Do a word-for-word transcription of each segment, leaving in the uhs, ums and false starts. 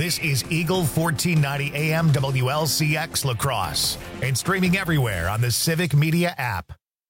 This is Eagle fourteen ninety A M W L C X La Crosse and streaming everywhere on the Civic Media app.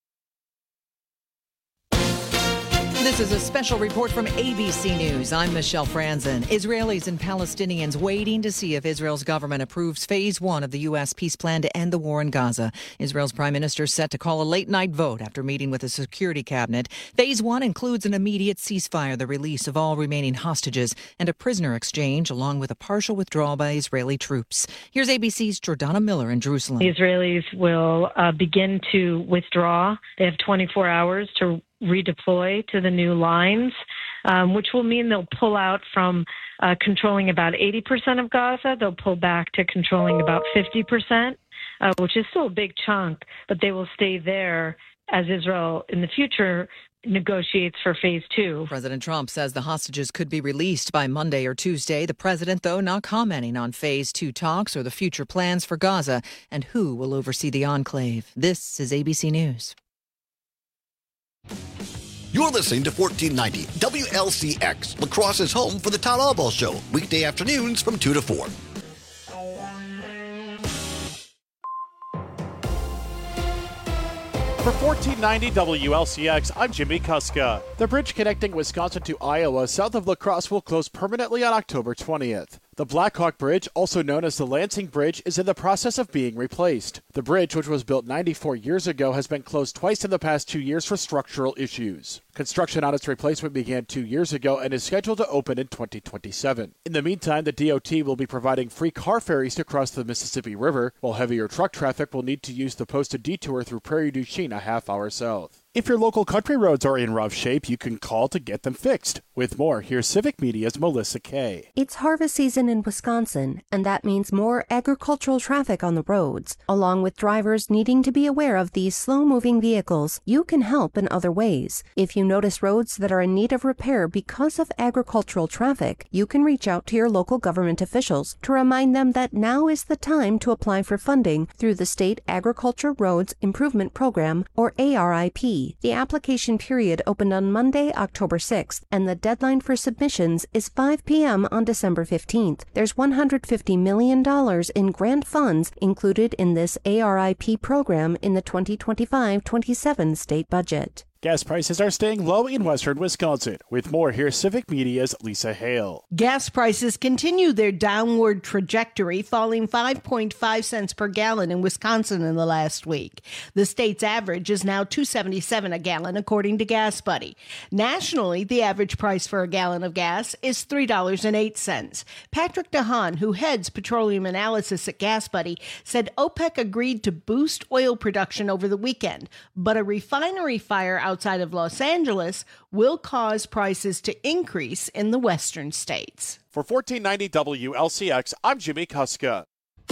This is a special report from A B C News. I'm Michelle Franzen. Israelis and Palestinians waiting to see if Israel's government approves phase one of the U S peace plan to end the war in Gaza. Israel's prime minister set to call a late-night vote after meeting with the security cabinet. Phase one includes an immediate ceasefire, the release of all remaining hostages, and a prisoner exchange, along with a partial withdrawal by Israeli troops. Here's A B C's Jordana Miller in Jerusalem. The Israelis will uh, begin to withdraw. They have twenty-four hours to redeploy to the new lines, um, which will mean they'll pull out from uh, controlling about eighty percent of Gaza. They'll pull back to controlling about fifty percent, uh, which is still a big chunk, but they will stay there as Israel in the future negotiates for phase two. President Trump says the hostages could be released by Monday or Tuesday. The president, though, not commenting on phase two talks or the future plans for Gaza and who will oversee the enclave. This is A B C News. You're listening to fourteen ninety W L C X, La Crosse's home for the Todd Albaugh Show, weekday afternoons from two to four. For fourteen ninety W L C X, I'm Jimmy Kuska. The bridge connecting Wisconsin to Iowa south of La Crosse will close permanently on October twentieth. The Blackhawk Bridge, also known as the Lansing Bridge, is in the process of being replaced. The bridge, which was built ninety-four years ago, has been closed twice in the past two years for structural issues. Construction on its replacement began two years ago and is scheduled to open in twenty twenty-seven. In the meantime, the D O T will be providing free car ferries to cross the Mississippi River, while heavier truck traffic will need to use the posted detour through Prairie du Chien a half hour south. If your local country roads are in rough shape, you can call to get them fixed. With more, here's Civic Media's Melissa Kay. It's harvest season in Wisconsin, and that means more agricultural traffic on the roads. Along with drivers needing to be aware of these slow-moving vehicles, you can help in other ways. If you notice roads that are in need of repair because of agricultural traffic, you can reach out to your local government officials to remind them that now is the time to apply for funding through the State Agriculture Roads Improvement Program, or A R I P. The application period opened on Monday, October sixth, and the deadline for submissions is five p.m. on December fifteenth. There's one hundred fifty million dollars in grant funds included in this A R I P program in the twenty twenty-five twenty-seven state budget. Gas prices are staying low in western Wisconsin. With more, here's Civic Media's Lisa Hale. Gas prices continue their downward trajectory, falling five point five cents per gallon in Wisconsin in the last week. The state's average is now two dollars and seventy-seven cents a gallon, according to Gas Buddy. Nationally, the average price for a gallon of gas is three dollars and eight cents. Patrick DeHaan, who heads petroleum analysis at Gas Buddy, said OPEC agreed to boost oil production over the weekend, but a refinery fire out outside of Los Angeles will cause prices to increase in the western states. For fourteen ninety W L C X, I'm Jimmy Kuska.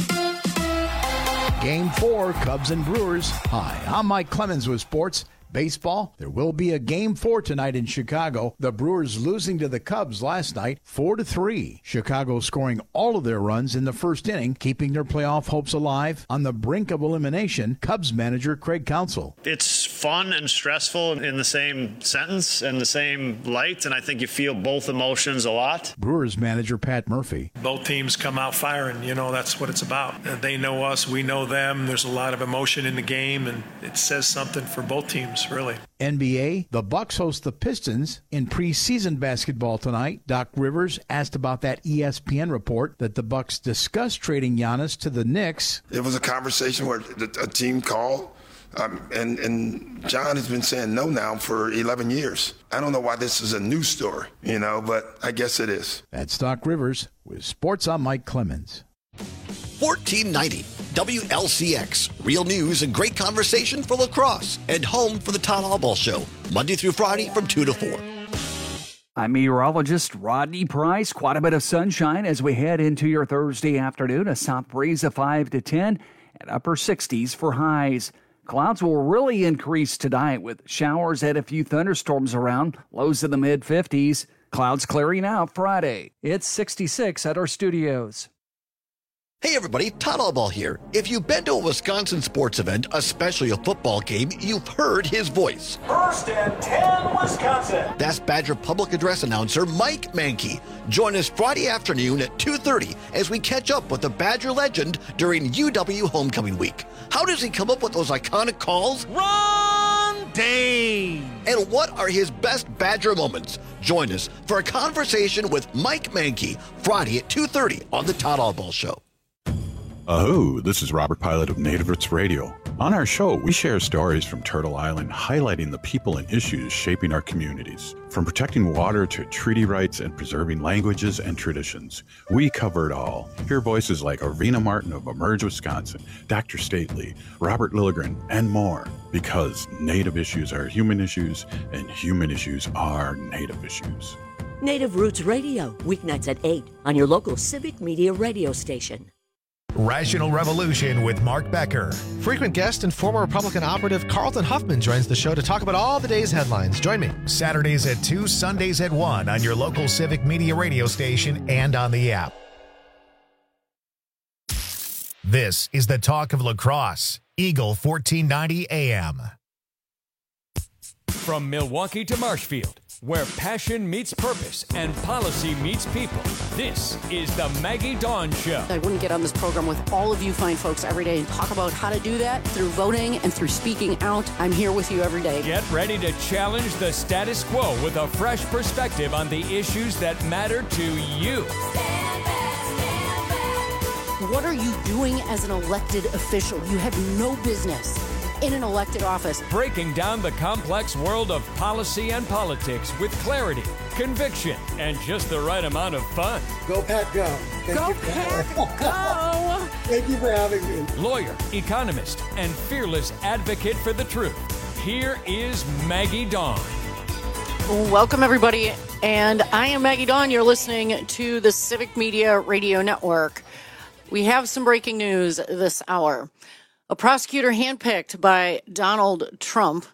Game four, Cubs and Brewers. Hi, I'm Mike Clemens with sports. Baseball, there will be a game four tonight in Chicago. The Brewers losing to the Cubs last night, four to three. Chicago scoring all of their runs in the first inning, keeping their playoff hopes alive. On the brink of elimination, Cubs manager Craig Counsell. It's fun and stressful in the same sentence and the same light, and I think you feel both emotions a lot. Brewers manager Pat Murphy. Both teams come out firing. You know, that's what it's about. They know us, we know them. There's a lot of emotion in the game, and it says something for both teams. Really. N B A, the Bucks host the Pistons in preseason basketball tonight. Doc Rivers asked about that E S P N report that the Bucks discussed trading Giannis to the Knicks. It was a conversation where a team called, um, and, and John has been saying no now for eleven years. I don't know why this is a news story, you know, but I guess it is. That's Doc Rivers with Sports. I'm Mike Clemens. fourteen ninety W L C X. Real news and great conversation for La Crosse and home for the Todd Albaugh Show. Monday through Friday from two to four. I'm meteorologist Rodney Price. Quite a bit of sunshine as we head into your Thursday afternoon. A south breeze of five to ten and upper sixties for highs. Clouds will really increase tonight with showers and a few thunderstorms around. Lows in the mid fifties. Clouds clearing out Friday. It's sixty-six at our studios. Hey everybody, Todd Allball here. If you've been to a Wisconsin sports event, especially a football game, you've heard his voice. First and ten, Wisconsin. That's Badger Public Address announcer Mike Mankey. Join us Friday afternoon at two thirty as we catch up with the Badger legend during U W Homecoming Week. How does he come up with those iconic calls? Ron Dane. And what are his best Badger moments? Join us for a conversation with Mike Mankey Friday at two thirty on the Todd Allball Show. Aho, this is Robert Pilot of Native Roots Radio. On our show, we share stories from Turtle Island highlighting the people and issues shaping our communities. From protecting water to treaty rights and preserving languages and traditions, we cover it all. Hear voices like Arvina Martin of Emerge Wisconsin, Doctor Stately, Robert Lilligren, and more. Because Native issues are human issues, and human issues are Native issues. Native Roots Radio, weeknights at eight on your local civic media radio station. Rational Revolution with Mark Becker. Frequent guest and former Republican operative Carlton Huffman joins the show to talk about all the day's headlines. Join me. Saturdays at two, Sundays at one on your local civic media radio station and on the app. This is the Talk of La Crosse, Eagle fourteen ninety A M. From Milwaukee to Marshfield, where passion meets purpose and policy meets people, this is the Maggie Dawn Show. I wouldn't get on this program with all of you fine folks every day and talk about how to do that through voting and through speaking out. I'm here with you every day. Get ready to challenge the status quo with a fresh perspective on the issues that matter to you. What are you doing as an elected official? You have no business in an elected office. Breaking down the complex world of policy and politics with clarity, conviction, and just the right amount of fun. Go Pat, go. Thank go you. Pat, go. Thank you for having me. Lawyer, economist, and fearless advocate for the truth. Here is Maggie Dawn. Welcome, everybody. And I am Maggie Dawn. You're listening to the Civic Media Radio Network. We have some breaking news this hour. A prosecutor handpicked by Donald Trump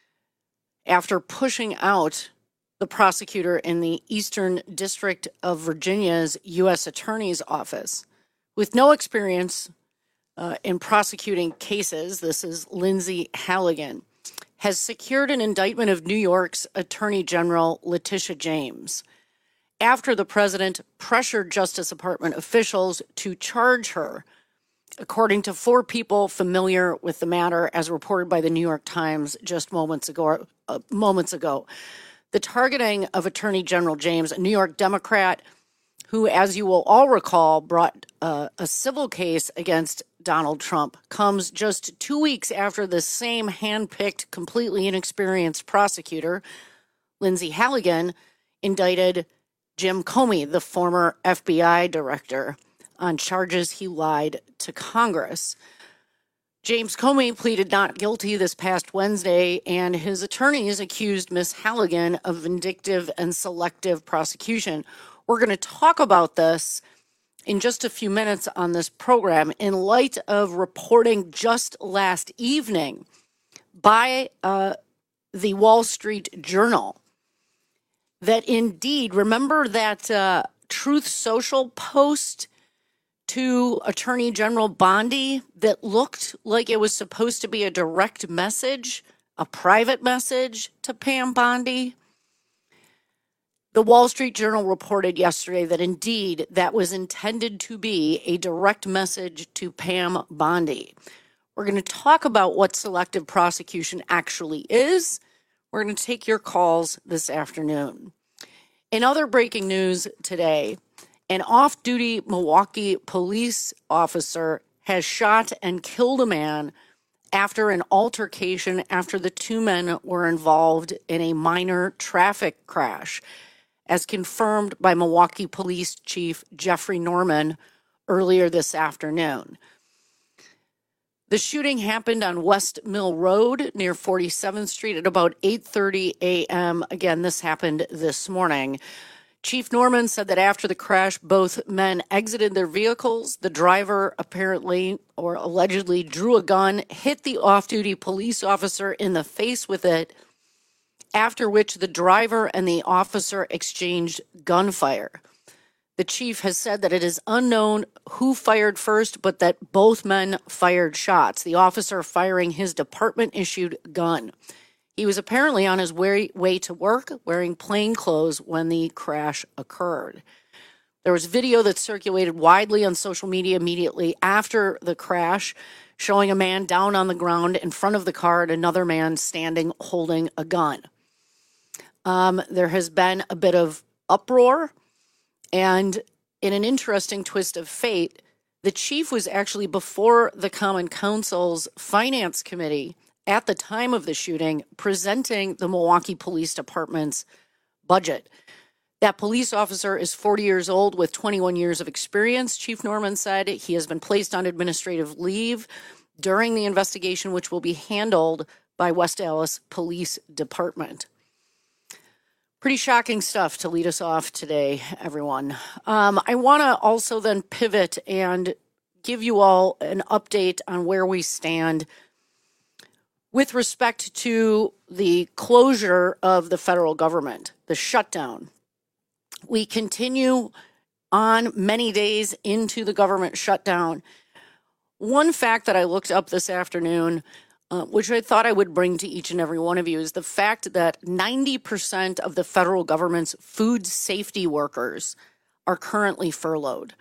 after pushing out the prosecutor in the Eastern District of Virginia's U S Attorney's Office. With no experience uh, in prosecuting cases, this is Lindsay Halligan, has secured an indictment of New York's Attorney General Letitia James after the president pressured Justice Department officials to charge her, according to four people familiar with the matter, as reported by the New York Times just moments ago. Uh, moments ago, the targeting of Attorney General James, a New York Democrat who, as you will all recall, brought uh, a civil case against Donald Trump, comes just two weeks after the same handpicked, completely inexperienced prosecutor, Lindsay Halligan, indicted Jim Comey, the former F B I director, on charges he lied to Congress. James Comey pleaded not guilty this past Wednesday, and his attorneys accused Miss Halligan of vindictive and selective prosecution. We're going to talk about this in just a few minutes on this program in light of reporting just last evening by uh, the Wall Street Journal that indeed, remember that uh, Truth Social post to Attorney General Bondi that looked like it was supposed to be a direct message, a private message to Pam Bondi? The Wall Street Journal reported yesterday that indeed that was intended to be a direct message to Pam Bondi. We're going to talk about what selective prosecution actually is. We're going to take your calls this afternoon. In other breaking news today, an off-duty Milwaukee police officer has shot and killed a man after an altercation after the two men were involved in a minor traffic crash, as confirmed by Milwaukee Police Chief Jeffrey Norman earlier this afternoon. The shooting happened on West Mill Road near forty-seventh Street at about eight thirty a.m. Again, this happened this morning. Chief Norman said that after the crash, both men exited their vehicles. The driver apparently or allegedly drew a gun, hit the off-duty police officer in the face with it, after which the driver and the officer exchanged gunfire. The The chief has said that it is unknown who fired first, but that both men fired shots, the officer firing his department-issued gun. He was apparently on his way, way to work, wearing plain clothes when the crash occurred. There was video that circulated widely on social media immediately after the crash, showing a man down on the ground in front of the car and another man standing holding a gun. Um, there has been a bit of uproar. And in an interesting twist of fate, the chief was actually before the Common Council's Finance Committee at the time of the shooting, presenting the Milwaukee Police Department's budget. That police officer is forty years old with twenty-one years of experience, Chief Norman said. He has been placed on administrative leave during the investigation, which will be handled by West Allis Police Department. Pretty shocking stuff to lead us off today, everyone. Um, I want to also then pivot and give you all an update on where we stand with respect to the closure of the federal government, the shutdown. We continue on many days into the government shutdown. One fact that I looked up this afternoon, Uh, which I thought I would bring to each and every one of you, is the fact that ninety percent of the federal government's food safety workers are currently furloughed.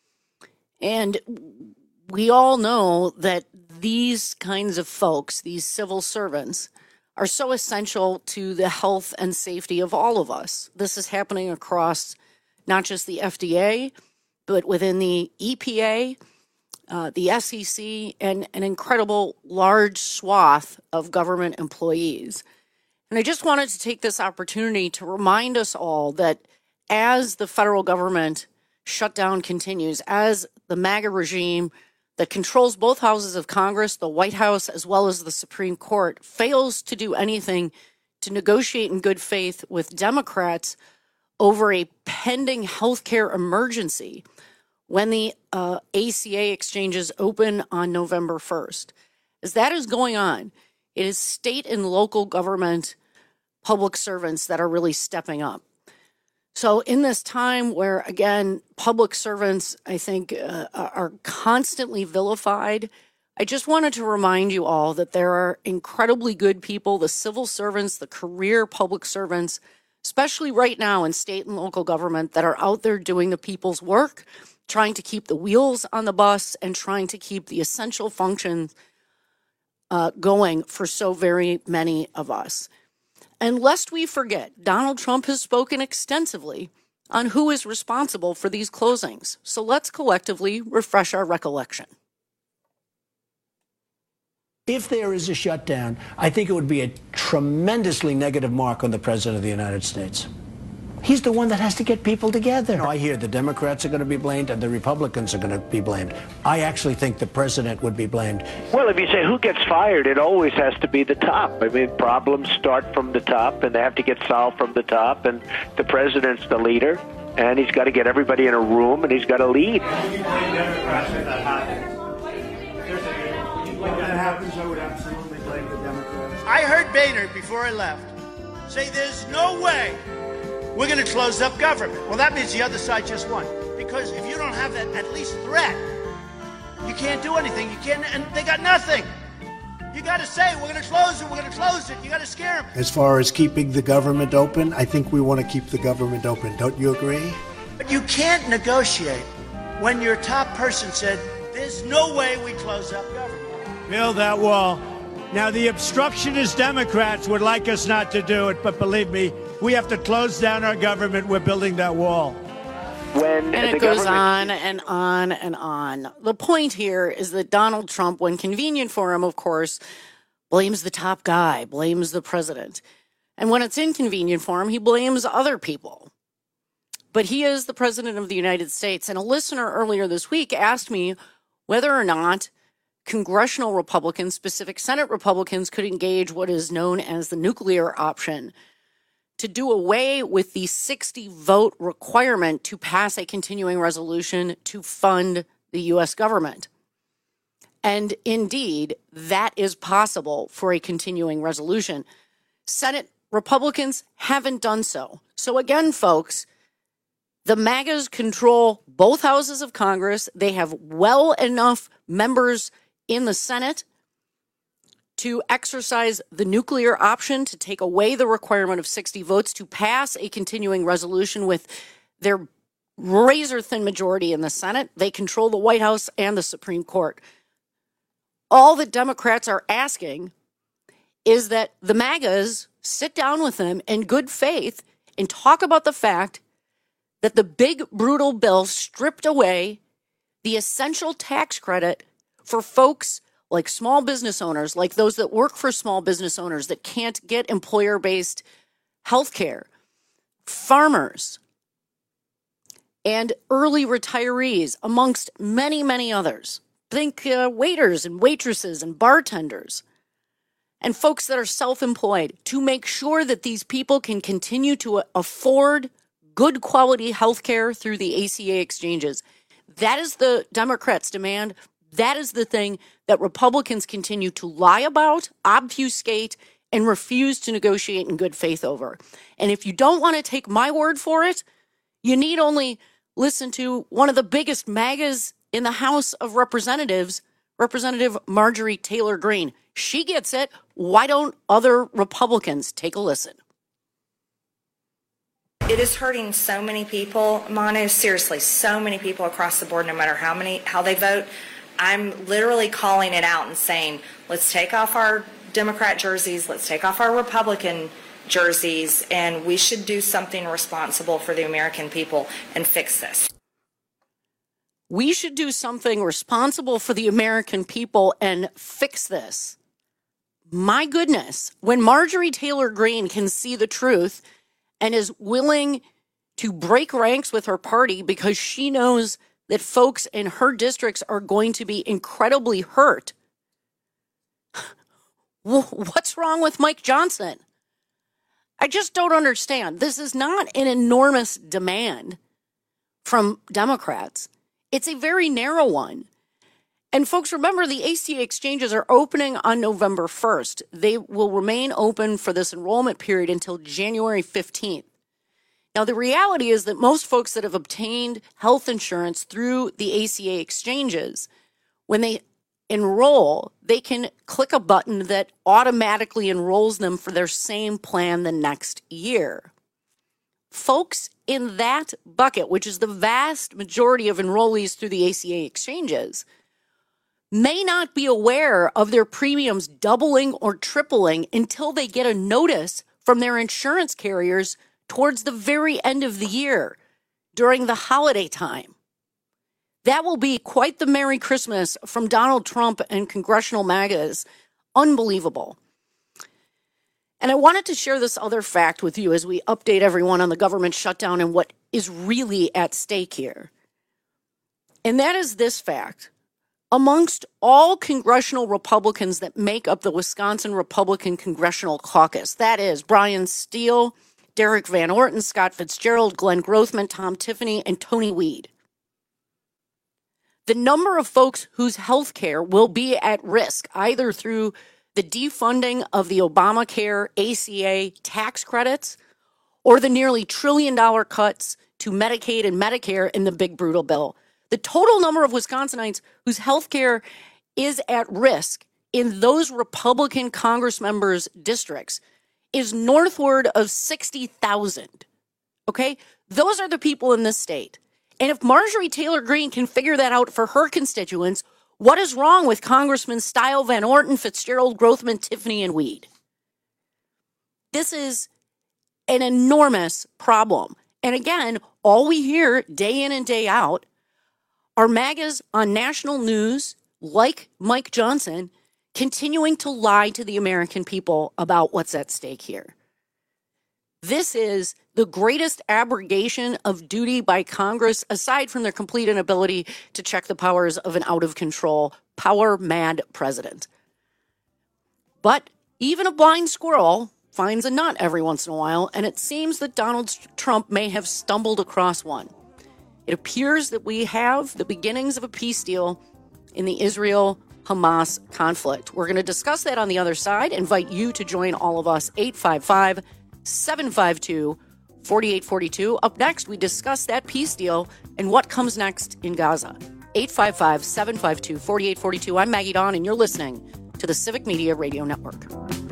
And we all know that these kinds of folks, these civil servants, are so essential to the health and safety of all of us. This is happening across not just the F D A, but within the E P A, Uh, the S E C, and an incredible large swath of government employees. And I just wanted to take this opportunity to remind us all that as the federal government shutdown continues, as the MAGA regime that controls both houses of Congress, the White House, as well as the Supreme Court, fails to do anything to negotiate in good faith with Democrats over a pending healthcare emergency, when the uh, A C A exchanges open on November first. As that is going on, it is state and local government public servants that are really stepping up. So in this time where, again, public servants, I think, uh, are constantly vilified, I just wanted to remind you all that there are incredibly good people, the civil servants, the career public servants, especially right now in state and local government, that are out there doing the people's work, trying to keep the wheels on the bus and trying to keep the essential functions uh, going for so very many of us. And lest we forget, Donald Trump has spoken extensively on who is responsible for these closings. So let's collectively refresh our recollection. If there is a shutdown, I think it would be a tremendously negative mark on the President of the United States. He's the one that has to get people together. I hear the Democrats are going to be blamed and the Republicans are going to be blamed. I actually think the president would be blamed. Well, if you say who gets fired, it always has to be the top. I mean, problems start from the top, and they have to get solved from the top, and the president's the leader, and he's got to get everybody in a room, and he's got to lead. If that happens, I would absolutely blame the Democrats. I heard Boehner, before I left, say there's no way we're going to close up government. Well, that means the other side just won. Because if you don't have that at least threat, you can't do anything. You can't, and they got nothing. You got to say, we're going to close it, we're going to close it. You got to scare them. As far as keeping the government open, I think we want to keep the government open. Don't you agree? But you can't negotiate when your top person said, there's no way we close up government. Build that wall. Now, the obstructionist Democrats would like us not to do it, but believe me, we have to close down our government. We're building that wall. When and it goes on and on and on. The point here is that Donald Trump, when convenient for him, of course, blames the top guy, blames the president. And when it's inconvenient for him, he blames other people. But he is the president of the United States. And a listener earlier this week asked me whether or not congressional Republicans, specific Senate Republicans, could engage what is known as the nuclear option, to do away with the sixty vote requirement to pass a continuing resolution to fund the U S government. And indeed, that is possible for a continuing resolution. Senate Republicans haven't done so. So again, folks, The MAGAs control both houses of Congress. They have well enough members in the Senate to exercise the nuclear option, to take away the requirement of sixty votes, to pass a continuing resolution with their razor-thin majority in the Senate. They control the White House and the Supreme Court. All the Democrats are asking is that the MAGAs sit down with them in good faith and talk about the fact that the big, brutal bill stripped away the essential tax credit for folks like small business owners, like those that work for small business owners that can't get employer-based health care, farmers, and early retirees, amongst many, many others. Think uh, waiters and waitresses and bartenders and folks that are self-employed, to make sure that these people can continue to afford good quality health care through the A C A exchanges. That is the Democrats' demand. That is the thing that Republicans continue to lie about, obfuscate, and refuse to negotiate in good faith over. And if you don't want to take my word for it, you need only listen to one of the biggest MAGAs in the House of Representatives, Representative Marjorie Taylor Greene. She gets it. Why don't other Republicans take a listen? It is hurting so many people, Manu, seriously, so many people across the board, no matter how many, how they vote. I'm literally calling it out and saying, let's take off our Democrat jerseys, let's take off our Republican jerseys, and we should do something responsible for the American people and fix this. We should do something responsible for the American people and fix this. My goodness, when Marjorie Taylor Greene can see the truth and is willing to break ranks with her party because she knows that folks in her districts are going to be incredibly hurt, what's wrong with Mike Johnson? I just don't understand. This is not an enormous demand from Democrats. It's a very narrow one. And folks, remember, the A C A exchanges are opening on November first. They will remain open for this enrollment period until January fifteenth. Now, the reality is that most folks that have obtained health insurance through the A C A exchanges, when they enroll, they can click a button that automatically enrolls them for their same plan the next year. Folks in that bucket, which is the vast majority of enrollees through the A C A exchanges, may not be aware of their premiums doubling or tripling until they get a notice from their insurance carriers towards the very end of the year during the holiday time. That will be quite the Merry Christmas from Donald Trump and congressional MAGAs. Unbelievable. And I wanted to share this other fact with you as we update everyone on the government shutdown and what is really at stake here. And that is this fact. Amongst all congressional Republicans that make up the Wisconsin Republican Congressional Caucus, that is Brian Steele, Derek Van Orton, Scott Fitzgerald, Glenn Grothman, Tom Tiffany, and Tony Weed. The number of folks whose health care will be at risk, either through the defunding of the Obamacare A C A tax credits or the nearly trillion dollar cuts to Medicaid and Medicare in the big brutal bill. The total number of Wisconsinites whose health care is at risk in those Republican Congress members' districts is northward of sixty thousand. Okay? Those are the people in this state. And if Marjorie Taylor Greene can figure that out for her constituents, what is wrong with Congressman Steele, Van Orton, Fitzgerald, Grothman, Tiffany, and Weed? This is an enormous problem. And again, all we hear day in and day out are MAGAs on national news, like Mike Johnson, continuing to lie to the American people about what's at stake here. This is the greatest abrogation of duty by Congress, aside from their complete inability to check the powers of an out-of-control, power-mad president. But even a blind squirrel finds a nut every once in a while, and it seems that Donald Trump may have stumbled across one. It appears that we have the beginnings of a peace deal in the Israel-Hamas conflict. We're going to discuss that on the other side. Invite you to join all of us, eight five five, seven five two, forty-eight forty-two. Up next, we discuss that peace deal and what comes next in Gaza. eight five five, seven five two, four eight four two. I'm Maggie Dawn, and you're listening to the Civic Media Radio Network.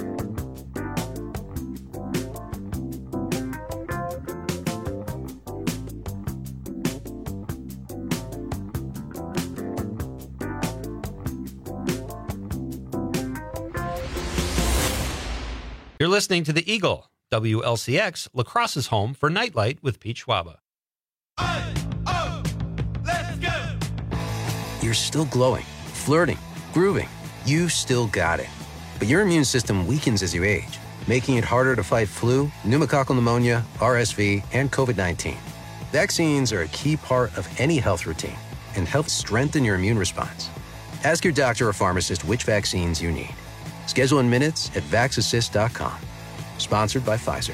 You're listening to The Eagle, W L C X, La Crosse's home for Nightlight with Pete Schwaba. You're still glowing, flirting, grooving. You still got it. But your immune system weakens as you age, making it harder to fight flu, pneumococcal pneumonia, R S V, and COVID nineteen. Vaccines are a key part of any health routine and help strengthen your immune response. Ask your doctor or pharmacist which vaccines you need. Schedule in minutes at vax assist dot com. Sponsored by Pfizer.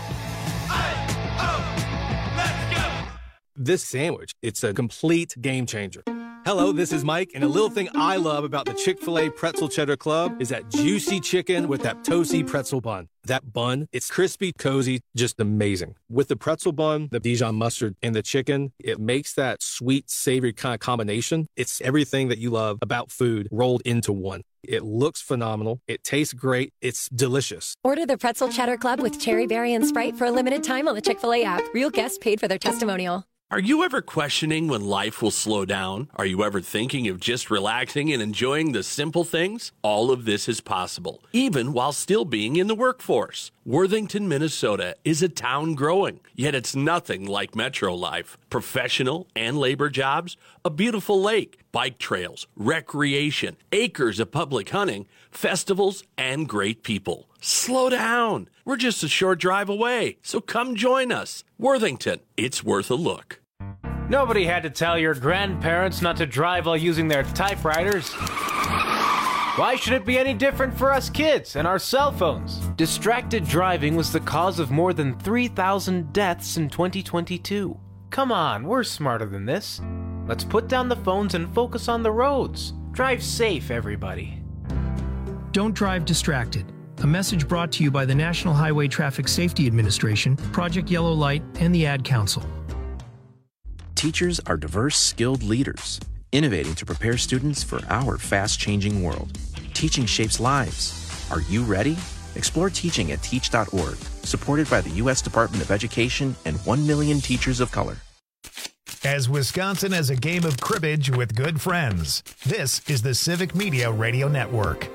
This sandwich, it's a complete game changer. Hello, this is Mike, and a little thing I love about the Chick-fil-A Pretzel Cheddar Club is that juicy chicken with that toasty pretzel bun. That bun, it's crispy, cozy, just amazing. With the pretzel bun, the Dijon mustard, and the chicken, it makes that sweet, savory kind of combination. It's everything that you love about food rolled into one. It looks phenomenal. It tastes great. It's delicious. Order the Pretzel Cheddar Club with cherry berry and Sprite for a limited time on the Chick-fil-A app. Real guests paid for their testimonial. Are you ever questioning when life will slow down? Are you ever thinking of just relaxing and enjoying the simple things? All of this is possible, even while still being in the workforce. Worthington, Minnesota is a town growing, yet it's nothing like metro life. Professional and labor jobs, a beautiful lake, bike trails, recreation, acres of public hunting, festivals, and great people. Slow down. We're just a short drive away, so come join us. Worthington, it's worth a look. Nobody had to tell your grandparents not to drive while using their typewriters. Why should it be any different for us kids and our cell phones? Distracted driving was the cause of more than three thousand deaths in twenty twenty-two. Come on, we're smarter than this. Let's put down the phones and focus on the roads. Drive safe, everybody. Don't drive distracted. A message brought to you by the National Highway Traffic Safety Administration, Project Yellow Light, and the Ad Council. Teachers are diverse, skilled leaders, innovating to prepare students for our fast-changing world. Teaching shapes lives. Are you ready? Explore teaching at teach dot org, supported by the U S Department of Education and one million teachers of color. As Wisconsin has a game of cribbage with good friends, this is the Civic Media Radio Network.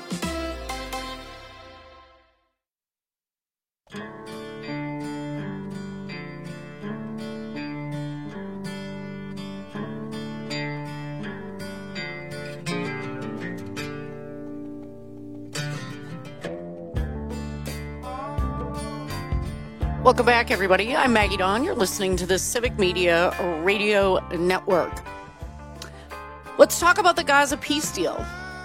Welcome back, everybody. I'm Maggie Dawn. You're listening to the Civic Media Radio Network. Let's talk about the Gaza peace deal.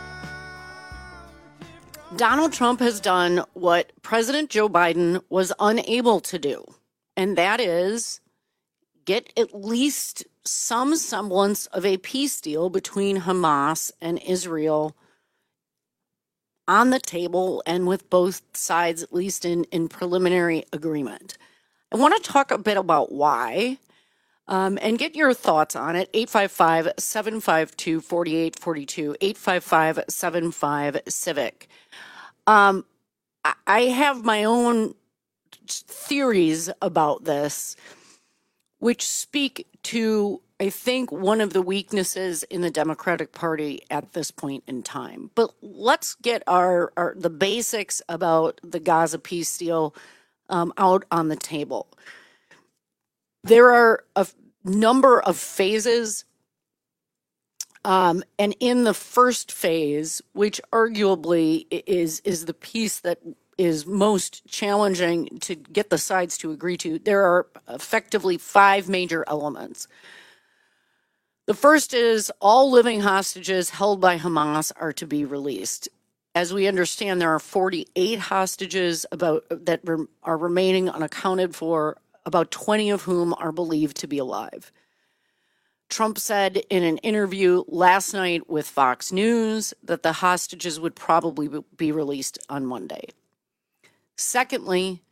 Donald Trump has done what President Joe Biden was unable to do, and that is get at least some semblance of a peace deal between Hamas and Israel on the table and with both sides, at least in, in preliminary agreement. I want to talk a bit about why um, and get your thoughts on it. eight five five, seven five two, four eight four two, eight five five, seven five, CIVIC. Um, I, I have my own theories about this, which speak to, I think, one of the weaknesses in the Democratic Party at this point in time. But let's get our, our the basics about the Gaza peace deal um, out on the table. There are a f- number of phases, um, and in the first phase, which arguably is is the piece that is most challenging to get the sides to agree to, there are effectively five major elements. The first is all living hostages held by Hamas are to be released. As we understand, there are forty-eight hostages about that re- are remaining unaccounted for, about twenty of whom are believed to be alive. Trump said in an interview last night with Fox News that the hostages would probably be released on Monday. Secondly,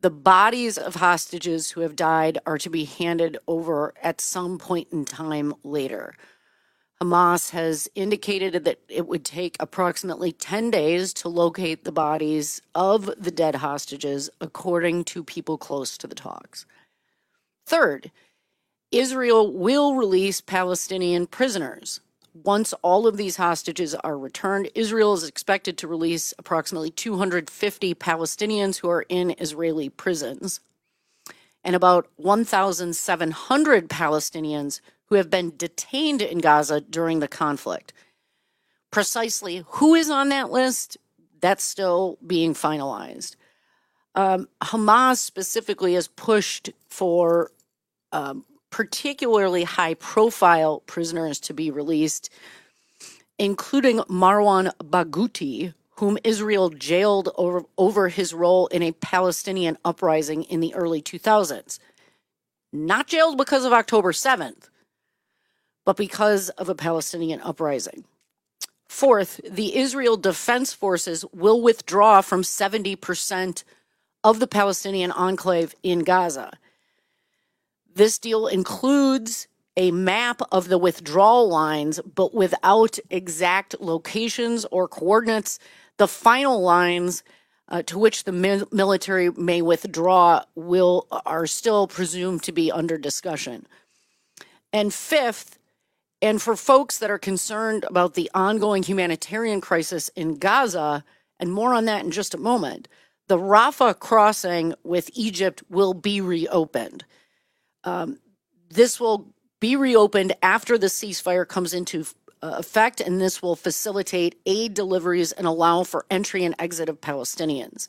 The bodies of hostages who have died are to be handed over at some point in time later. Hamas has indicated that it would take approximately ten days to locate the bodies of the dead hostages, according to people close to the talks. Third, Israel will release Palestinian prisoners. Once all of these hostages are returned, Israel is expected to release approximately two hundred fifty Palestinians who are in Israeli prisons and about one thousand seven hundred Palestinians who have been detained in Gaza during the conflict. Precisely who is on that list, that's still being finalized. Um, Hamas specifically has pushed for um, particularly high-profile prisoners to be released, including Marwan Barghouti, whom Israel jailed over, over his role in a Palestinian uprising in the early two thousands. Not jailed because of October seventh, but because of a Palestinian uprising. Fourth, the Israel Defense Forces will withdraw from seventy percent of the Palestinian enclave in Gaza. This deal includes a map of the withdrawal lines, but without exact locations or coordinates. The final lines uh, to which the mi- military may withdraw will are still presumed to be under discussion. And fifth, and for folks that are concerned about the ongoing humanitarian crisis in Gaza, and more on that in just a moment, the Rafah crossing with Egypt will be reopened. Um, this will be reopened after the ceasefire comes into uh, effect, and this will facilitate aid deliveries and allow for entry and exit of Palestinians.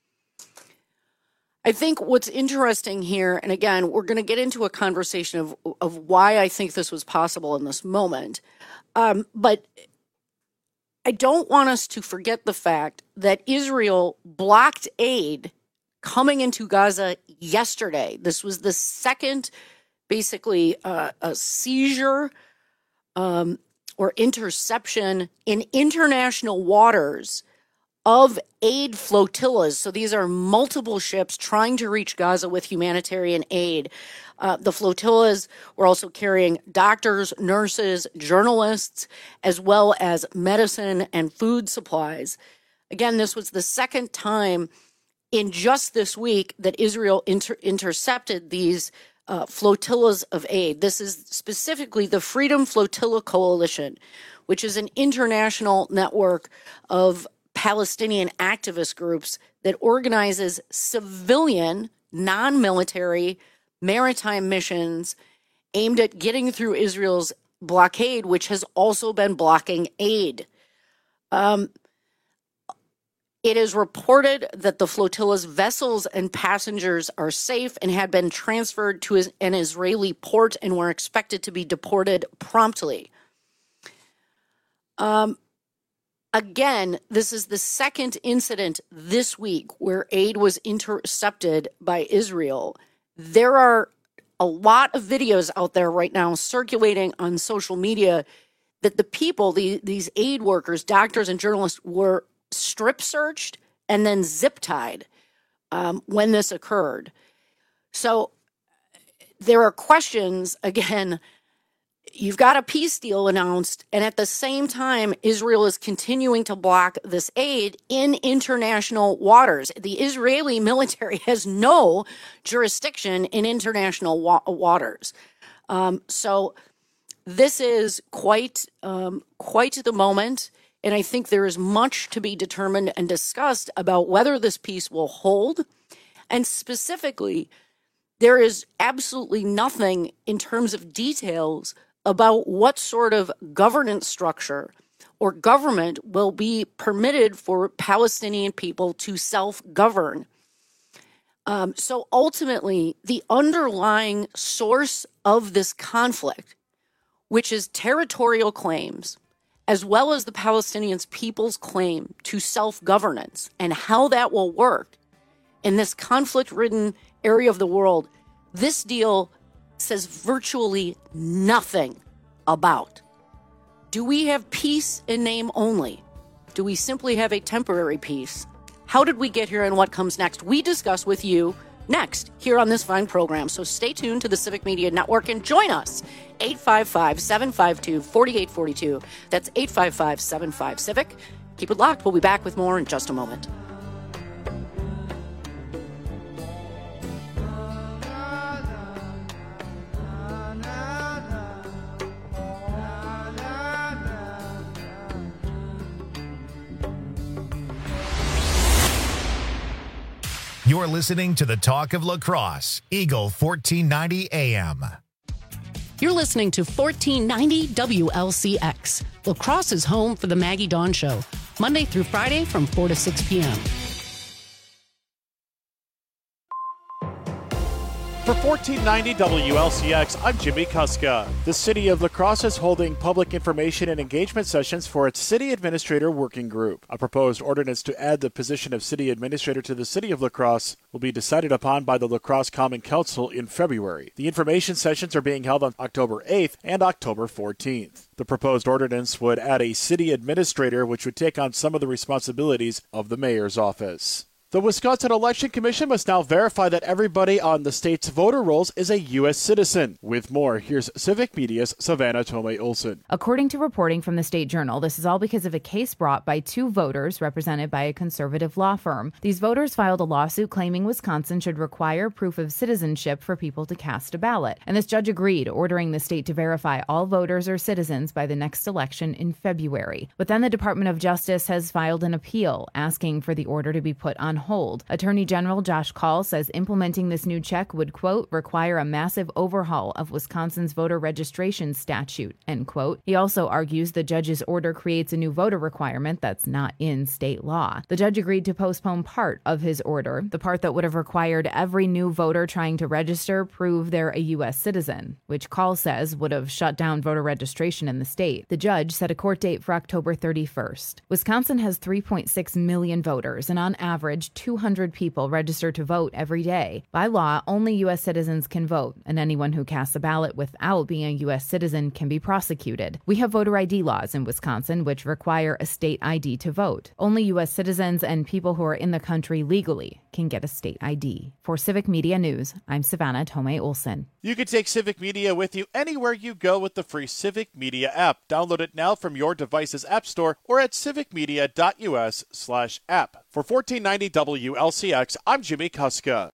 I think what's interesting here, and again, we're going to get into a conversation of, of why I think this was possible in this moment, um, but I don't want us to forget the fact that Israel blocked aid coming into Gaza yesterday. This was the second, basically, uh, a seizure um, or interception in international waters of aid flotillas. So these are multiple ships trying to reach Gaza with humanitarian aid. Uh, the flotillas were also carrying doctors, nurses, journalists, as well as medicine and food supplies. Again, this was the second time in just this week that Israel inter- intercepted these uh, flotillas of aid. This is specifically the Freedom Flotilla Coalition, which is an international network of Palestinian activist groups that organizes civilian, non-military maritime missions aimed at getting through Israel's blockade, which has also been blocking aid. Um, It is reported that the flotilla's vessels and passengers are safe and had been transferred to an Israeli port and were expected to be deported promptly. Um, again, this is the second incident this week where aid was intercepted by Israel. There are a lot of videos out there right now circulating on social media that the people, the, these aid workers, doctors, and journalists were strip searched and then zip tied um, when this occurred. So there are questions. Again, you've got a peace deal announced, and at the same time, Israel is continuing to block this aid in international waters. The Israeli military has no jurisdiction in international wa- waters. Um, so this is quite um, quite the moment. And I think there is much to be determined and discussed about whether this peace will hold. And specifically, there is absolutely nothing in terms of details about what sort of governance structure or government will be permitted for Palestinian people to self-govern. Um, so ultimately, the underlying source of this conflict, which is territorial claims, as well as the Palestinians' people's claim to self-governance and how that will work in this conflict-ridden area of the world, this deal says virtually nothing about. Do we have peace in name only? Do we simply have a temporary peace? How did we get here and what comes next? We discuss with you next here on this fine program. So stay tuned to the Civic Media Network and join us. eight five five, seven five two, four eight four two. That's eight five five, seven five, CIVIC. Keep it locked. We'll be back with more in just a moment. You're listening to the Talk of La Crosse, Eagle fourteen ninety A M. You're listening to fourteen ninety W L C X, La Crosse's home for the Maggie Dawn Show, Monday through Friday from four to six p.m. For fourteen ninety W L C X, I'm Jimmy Kuska. The City of La Crosse is holding public information and engagement sessions for its City Administrator Working Group. A proposed ordinance to add the position of City Administrator to the City of La Crosse will be decided upon by the La Crosse Common Council in February. The information sessions are being held on October eighth and October fourteenth. The proposed ordinance would add a City Administrator, which would take on some of the responsibilities of the Mayor's office. The Wisconsin Election Commission must now verify that everybody on the state's voter rolls is a U S citizen. With more, here's Civic Media's Savannah Tomei Olson. According to reporting from the State Journal, this is all because of a case brought by two voters represented by a conservative law firm. These voters filed a lawsuit claiming Wisconsin should require proof of citizenship for people to cast a ballot. And this judge agreed, ordering the state to verify all voters are citizens by the next election in February. But then the Department of Justice has filed an appeal, asking for the order to be put on hold. Attorney General Josh Kaul says implementing this new check would, quote, require a massive overhaul of Wisconsin's voter registration statute, end quote. He also argues the judge's order creates a new voter requirement that's not in state law. The judge agreed to postpone part of his order, the part that would have required every new voter trying to register prove they're a U S citizen, which Kaul says would have shut down voter registration in the state. The judge set a court date for October thirty-first. Wisconsin has three point six million voters, and on average, two hundred people register to vote every day. By law, only U S citizens can vote, and anyone who casts a ballot without being a U S citizen can be prosecuted. We have voter I D laws in Wisconsin which require a state I D to vote. Only U S citizens and people who are in the country legally can get a state I D. For Civic Media News, I'm Savannah Tomei Olson. You can take Civic Media with you anywhere you go with the free Civic Media app. Download it now from your device's app store or at civicmedia.us slash app. For fourteen ninety W L C X, I'm Jimmy Kuska.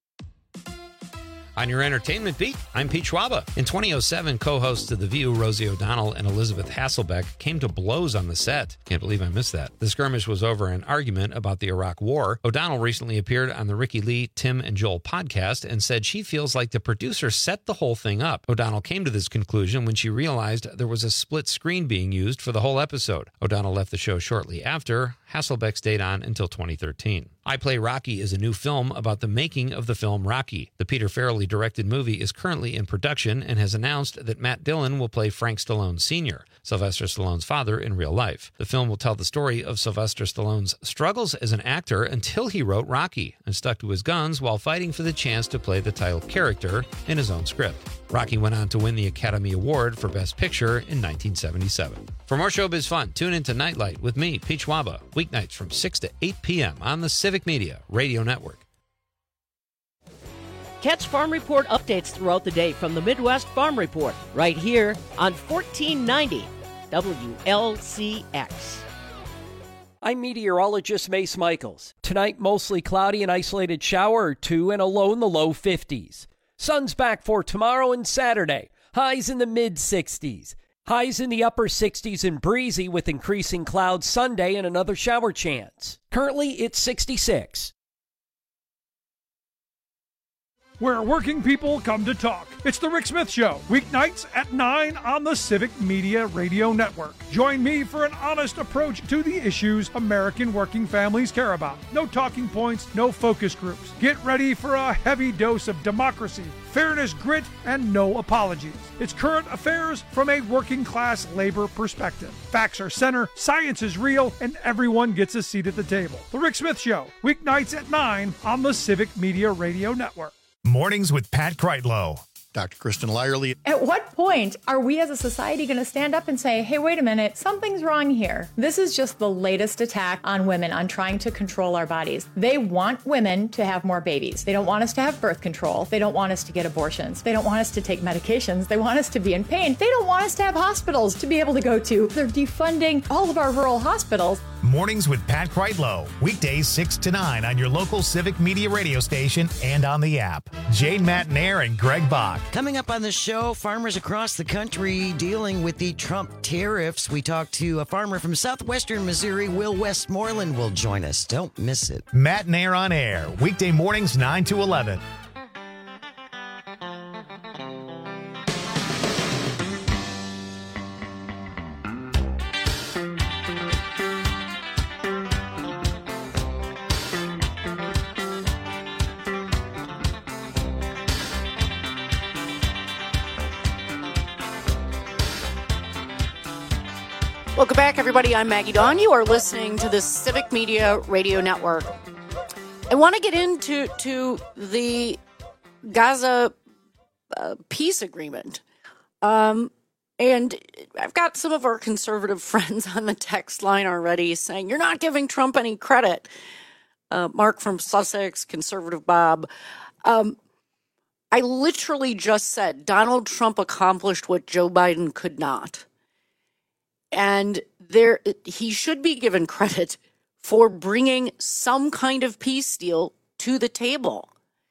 On your entertainment beat, I'm Pete Schwaba. In twenty oh seven, co-hosts of The View, Rosie O'Donnell and Elizabeth Hasselbeck, came to blows on the set. Can't believe I missed that. The skirmish was over an argument about the Iraq War. O'Donnell recently appeared on the Ricky Lee, Tim, and Joel podcast and said she feels like the producer set the whole thing up. O'Donnell came to this conclusion when she realized there was a split screen being used for the whole episode. O'Donnell left the show shortly after. Hasselbeck stayed on until twenty thirteen. I Play Rocky is a new film about the making of the film Rocky. The Peter Farrelly-directed movie is currently in production and has announced that Matt Dillon will play Frank Stallone Senior, Sylvester Stallone's father in real life. The film will tell the story of Sylvester Stallone's struggles as an actor until he wrote Rocky and stuck to his guns while fighting for the chance to play the title character in his own script. Rocky went on to win the Academy Award for Best Picture in nineteen seventy-seven. For more showbiz fun, tune into Nightlight with me, Pete Schwaba, weeknights from six to eight p.m. on the Civic Media Radio Network. Catch Farm Report updates throughout the day from the Midwest Farm Report, right here on fourteen ninety W L C X. I'm meteorologist Mace Michaels. Tonight, mostly cloudy and isolated shower or two and a low in the low fifties. Sun's back for tomorrow and Saturday. Highs in the mid-sixties. Highs in the upper sixties and breezy with increasing clouds Sunday and another shower chance. Currently, it's sixty-six. Where working people come to talk. It's The Rick Smith Show, weeknights at nine on the Civic Media Radio Network. Join me for an honest approach to the issues American working families care about. No talking points, no focus groups. Get ready for a heavy dose of democracy, fairness, grit, and no apologies. It's current affairs from a working class labor perspective. Facts are center, science is real, and everyone gets a seat at the table. The Rick Smith Show, weeknights at nine on the Civic Media Radio Network. Mornings with Pat Kreitlow. Doctor Kristen Lyerly. At what point are we as a society going to stand up and say, hey, wait a minute, something's wrong here? This is just the latest attack on women on trying to control our bodies. They want women to have more babies. They don't want us to have birth control. They don't want us to get abortions. They don't want us to take medications. They want us to be in pain. They don't want us to have hospitals to be able to go to. They're defunding all of our rural hospitals. Mornings with Pat Kreitlow. Weekdays six to nine on your local Civic Media radio station and on the app. Jane Matnair and Greg Bach. Coming up on the show, farmers across the country dealing with the Trump tariffs. We talked to a farmer from southwestern Missouri. Will Westmoreland will join us. Don't miss it. Matnair on air. Weekday mornings nine to eleven. Welcome back, everybody. I'm Maggie Dawn. You are listening to the Civic Media Radio Network. I want to get into to the Gaza uh, peace agreement. Um, and I've got some of our conservative friends on the text line already saying, you're not giving Trump any credit. Uh, Mark from Sussex, conservative Bob. Um, I literally just said Donald Trump accomplished what Joe Biden could not. And there, he should be given credit for bringing some kind of peace deal to the table.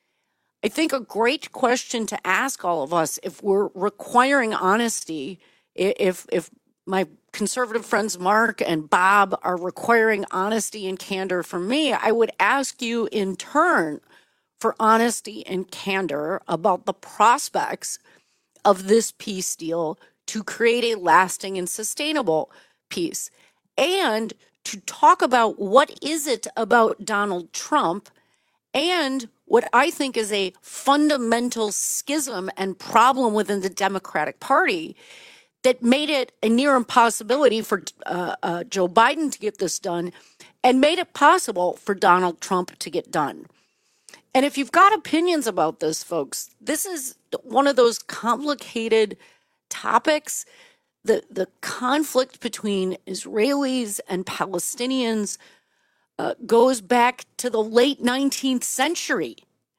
I think a great question to ask all of us, if we're requiring honesty, if if my conservative friends Mark and Bob are requiring honesty and candor from me, I would ask you in turn for honesty and candor about the prospects of this peace deal to create a lasting and sustainable peace, and to talk about what is it about Donald Trump and what I think is a fundamental schism and problem within the Democratic Party that made it a near impossibility for uh, uh, Joe Biden to get this done and made it possible for Donald Trump to get done. And if you've got opinions about this, folks, this is one of those complicated topics. The the conflict between Israelis and Palestinians uh, goes back to the late nineteenth century.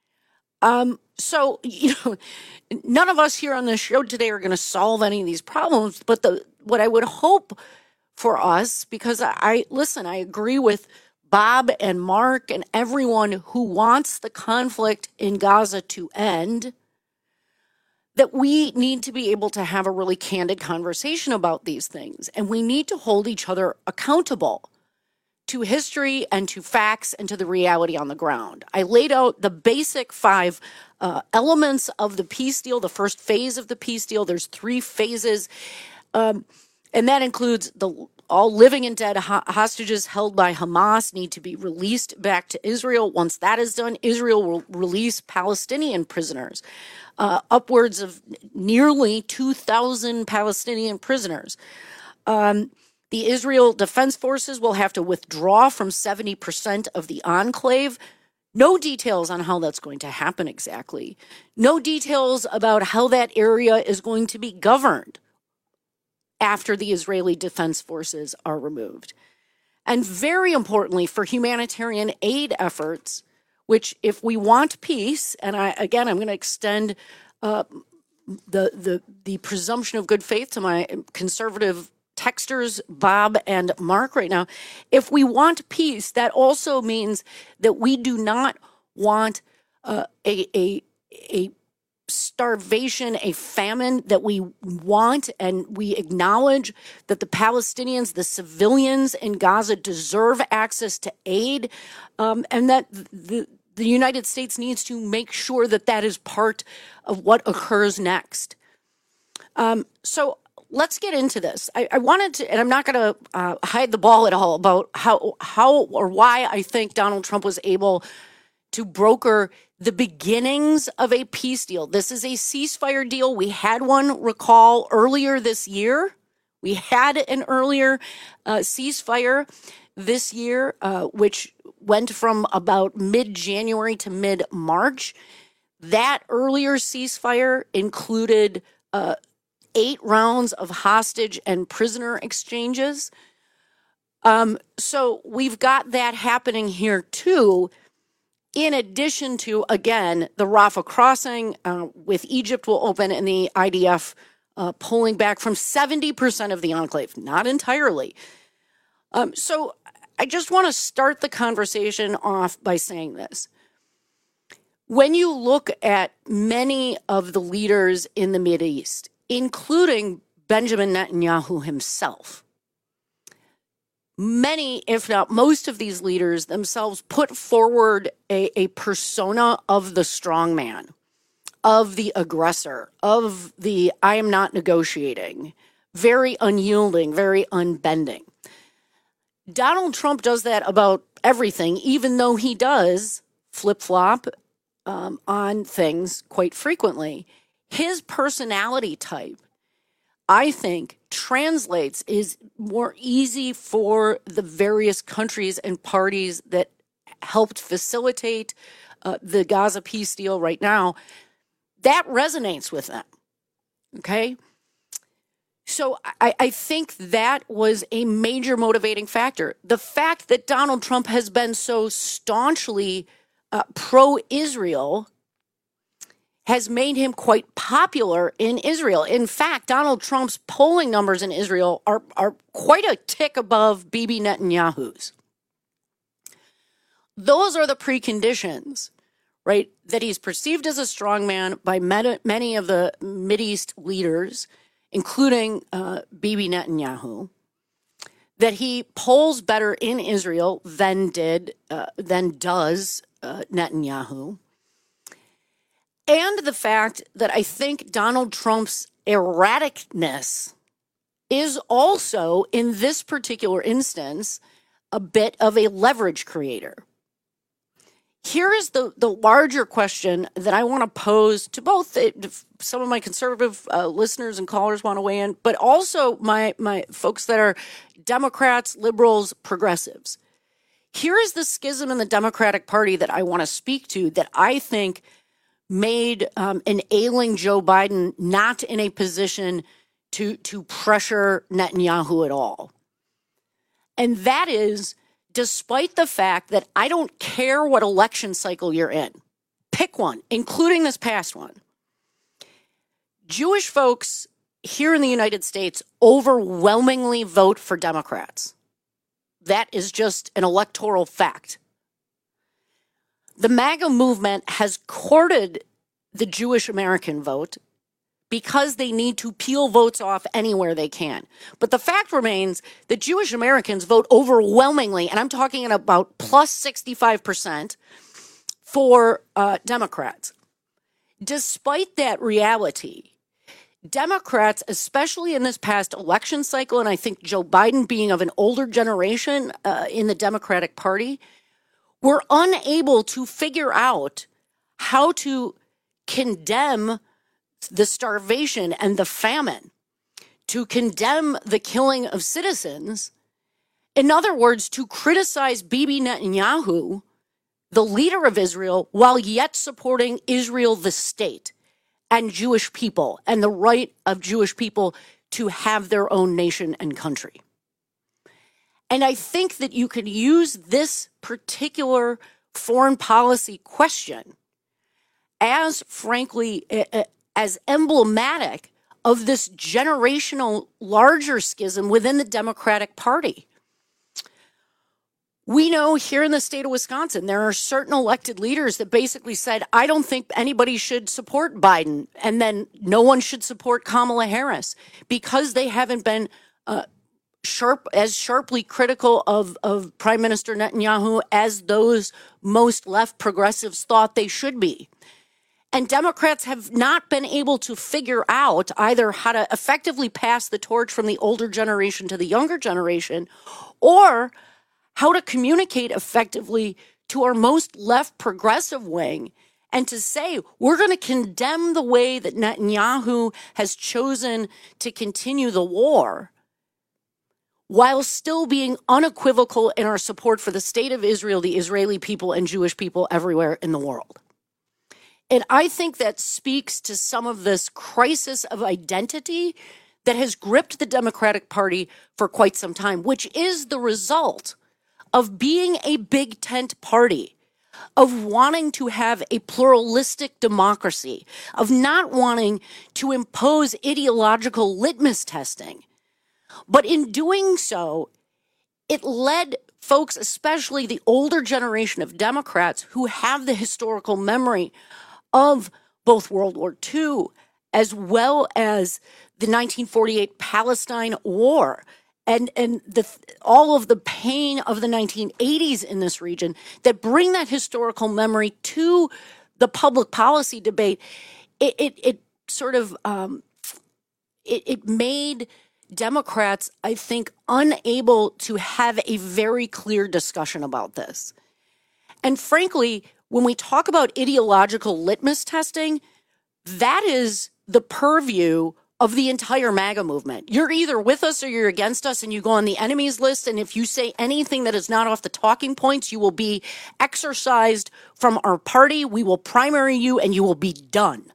Um, so, you know, none of us here on the show today are going to solve any of these problems. But the what I would hope for us, because I, I listen, I agree with Bob and Mark and everyone who wants the conflict in Gaza to end, that we need to be able to have a really candid conversation about these things. And we need to hold each other accountable to history and to facts and to the reality on the ground. I laid out the basic five uh, elements of the peace deal, the first phase of the peace deal. There's three phases, um, and that includes the all living and dead ho- hostages held by Hamas need to be released back to Israel. Once that is done, Israel will release Palestinian prisoners, uh, upwards of nearly two thousand Palestinian prisoners. Um, the Israel Defense Forces will have to withdraw from seventy percent of the enclave. No details on how that's going to happen exactly. No details about how that area is going to be governed after the Israeli Defense Forces are removed. And very importantly, for humanitarian aid efforts, which if we want peace, and I again, I'm going to extend uh, the, the, the presumption of good faith to my conservative texters, Bob and Mark right now. If we want peace, that also means that we do not want uh, a, a, a starvation, a famine, that we want, and we acknowledge that the Palestinians, the civilians in Gaza deserve access to aid, um, and that the, the United States needs to make sure that that is part of what occurs next. Um, so let's get into this. I, I wanted to, and I'm not going to uh, hide the ball at all about how, how or why I think Donald Trump was able to broker the beginnings of a peace deal. This is a ceasefire deal. We had one, recall, earlier this year. We had an earlier uh, ceasefire this year, uh, which went from about mid-January to mid-March. That earlier ceasefire included uh, eight rounds of hostage and prisoner exchanges. Um, so we've got that happening here too, in addition to, again, the Rafah crossing uh, with Egypt will open and the I D F uh, pulling back from seventy percent of the enclave, not entirely. Um, so I just want to start the conversation off by saying this. When you look at many of the leaders in the Mideast, including Benjamin Netanyahu himself, many, if not most of these leaders themselves put forward a, a persona of the strongman, of the aggressor, of the I am not negotiating, very unyielding, very unbending. Donald Trump does that about everything, even though he does flip-flop um, on things quite frequently. His personality type, I think, translates, is more easy for the various countries and parties that helped facilitate uh, the Gaza peace deal right now. That resonates with them, okay? So I, I think that was a major motivating factor. The fact that Donald Trump has been so staunchly uh, pro-Israel has made him quite popular in Israel. In fact, Donald Trump's polling numbers in Israel are, are quite a tick above Bibi Netanyahu's. Those are the preconditions, right, that he's perceived as a strongman by many, many of the Mideast leaders, including uh, Bibi Netanyahu, that he polls better in Israel than did, uh, than does uh, Netanyahu. And the fact that I think Donald Trump's erraticness is also, in this particular instance, a bit of a leverage creator. Here is the, the larger question that I want to pose to both if some of my conservative uh, listeners and callers want to weigh in, but also my, my folks that are Democrats, liberals, progressives. Here is the schism in the Democratic Party that I want to speak to that I think made um, an ailing Joe Biden not in a position to, to pressure Netanyahu at all. And that is, despite the fact that I don't care what election cycle you're in, pick one, including this past one. Jewish folks here in the United States overwhelmingly vote for Democrats. That is just an electoral fact. The MAGA movement has courted the Jewish American vote because they need to peel votes off anywhere they can. But the fact remains that Jewish Americans vote overwhelmingly, and I'm talking about plus sixty-five percent for uh, Democrats. Despite that reality, Democrats, especially in this past election cycle, and I think Joe Biden being of an older generation uh, in the Democratic Party, were unable to figure out how to condemn the starvation and the famine, to condemn the killing of citizens. In other words, to criticize Bibi Netanyahu, the leader of Israel, while yet supporting Israel, the state, and Jewish people, and the right of Jewish people to have their own nation and country. And I think that you could use this particular foreign policy question as, frankly, as emblematic of this generational larger schism within the Democratic Party. We know here in the state of Wisconsin, there are certain elected leaders that basically said, I don't think anybody should support Biden, and then no one should support Kamala Harris because they haven't been uh, sharp as sharply critical of, of Prime Minister Netanyahu as those most left progressives thought they should be. And Democrats have not been able to figure out either how to effectively pass the torch from the older generation to the younger generation, or how to communicate effectively to our most left progressive wing and to say, we're going to condemn the way that Netanyahu has chosen to continue the war, while still being unequivocal in our support for the state of Israel, the Israeli people, and Jewish people everywhere in the world. And I think that speaks to some of this crisis of identity that has gripped the Democratic Party for quite some time, which is the result of being a big tent party, of wanting to have a pluralistic democracy, of not wanting to impose ideological litmus testing. But in doing so, it led folks, especially the older generation of Democrats who have the historical memory of both World War Two as well as the nineteen forty-eight Palestine War and and the all of the pain of the nineteen eighties in this region, that bring that historical memory to the public policy debate. It it, it sort of um, it, it made Democrats, I think, unable to have a very clear discussion about this. And frankly, when we talk about ideological litmus testing, that is the purview of the entire MAGA movement. You're either with us or you're against us, and you go on the enemies list. And if you say anything that is not off the talking points, you will be exorcised from our party. We will primary you and you will be done.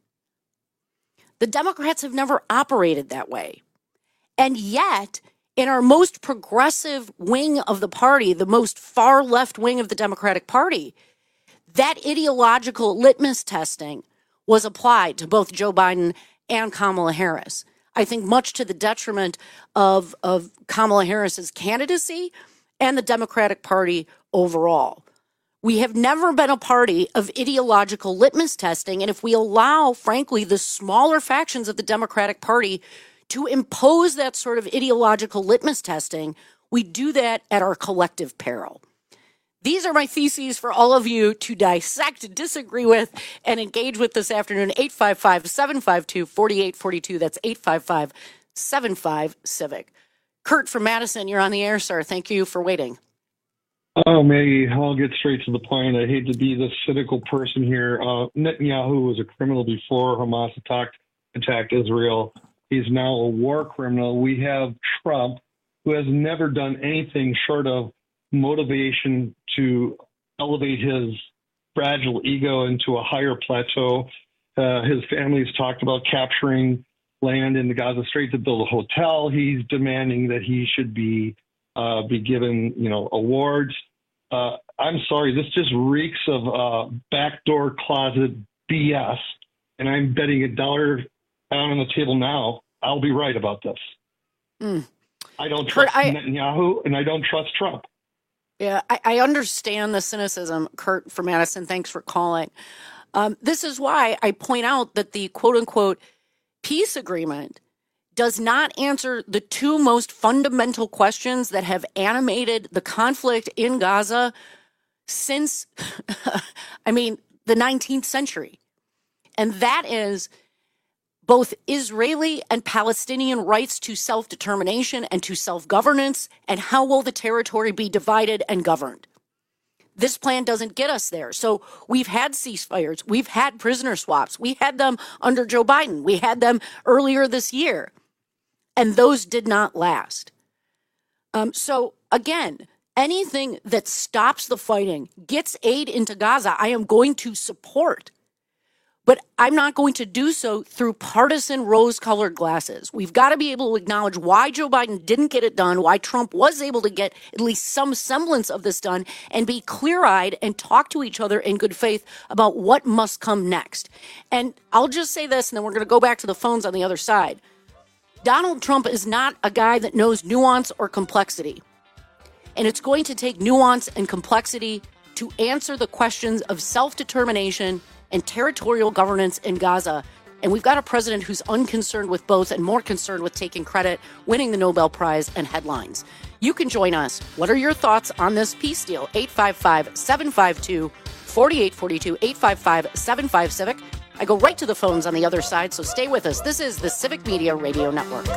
The Democrats have never operated that way. And yet, in our most progressive wing of the party, the most far left wing of the Democratic Party, that ideological litmus testing was applied to both Joe Biden and Kamala Harris. I think much to the detriment of, of Kamala Harris's candidacy and the Democratic Party overall. We have never been a party of ideological litmus testing. And if we allow, frankly, the smaller factions of the Democratic Party to impose that sort of ideological litmus testing, we do that at our collective peril. These are my theses for all of you to dissect, disagree with, and engage with this afternoon. eight five five, seven five two, four eight four two. That's eight five five, seven five, civic. Kurt from Madison, you're on the air, sir. Thank you for waiting. Oh, Maggie, I'll get straight to the point. I hate to be the cynical person here. Uh, Netanyahu was a criminal before Hamas attacked, attacked Israel. He's now a war criminal. We have Trump, who has never done anything short of motivation to elevate his fragile ego into a higher plateau. Uh, his family's talked about capturing land in the Gaza Strait to build a hotel. He's demanding that he should be uh, be given, you know, awards. Uh, I'm sorry, this just reeks of uh, backdoor closet B S, and I'm betting a dollar out on the table now. I'll be right about this. Mm. I don't trust Kurt, I, Netanyahu, and I don't trust Trump. Yeah, I, I understand the cynicism, Kurt from Madison. Thanks for calling. Um, this is why I point out that the quote-unquote peace agreement does not answer the two most fundamental questions that have animated the conflict in Gaza since, I mean, the nineteenth century. And that is both Israeli and Palestinian rights to self-determination and to self-governance, and how will the territory be divided and governed. This plan doesn't get us there. So we've had ceasefires. We've had prisoner swaps. We had them under Joe Biden. We had them earlier this year. And those did not last. Um, so again, anything that stops the fighting, gets aid into Gaza, I am going to support. But I'm not going to do so through partisan rose-colored glasses. We've got to be able to acknowledge why Joe Biden didn't get it done, why Trump was able to get at least some semblance of this done, and be clear-eyed and talk to each other in good faith about what must come next. And I'll just say this, and then we're going to go back to the phones on the other side. Donald Trump is not a guy that knows nuance or complexity. And it's going to take nuance and complexity to answer the questions of self-determination and territorial governance in Gaza. And we've got a president who's unconcerned with both and more concerned with taking credit, winning the Nobel Prize, and headlines. You can join us. What are your thoughts on this peace deal? eight five five, seven five two, four eight four two, eight five five, seven five, civic. I go right to the phones on the other side, so stay with us. This is the Civic Media Radio Network.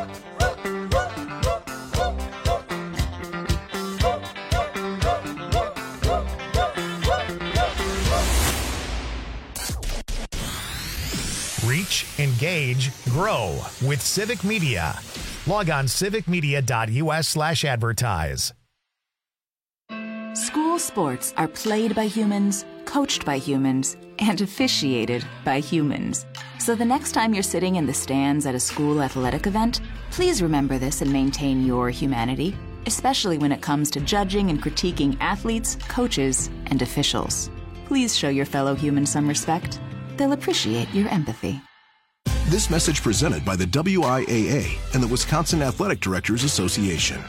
Reach, engage, grow with Civic Media. Log on civicmedia.us slash advertise. School sports are played by humans, coached by humans, and officiated by humans. So the next time you're sitting in the stands at a school athletic event, please remember this and maintain your humanity, especially when it comes to judging and critiquing athletes, coaches, and officials. Please show your fellow humans some respect. They'll appreciate your empathy. This message presented by the W I A A and the Wisconsin Athletic Directors Association.